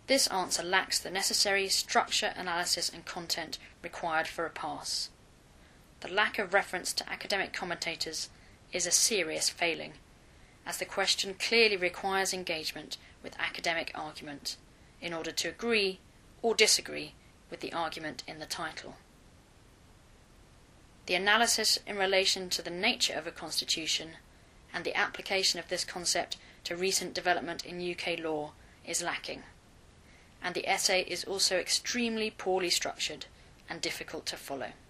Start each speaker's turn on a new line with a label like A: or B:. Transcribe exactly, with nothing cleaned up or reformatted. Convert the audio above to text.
A: This answer lacks the necessary structure, analysis and content required for a pass. The lack of reference to academic commentators is a serious failing, as the question clearly requires engagement with academic argument in order to agree or disagree with the argument in the title. The analysis in relation to the nature of a constitution and the application of this concept to recent development in U K law is lacking, and the essay is also extremely poorly structured and difficult to follow.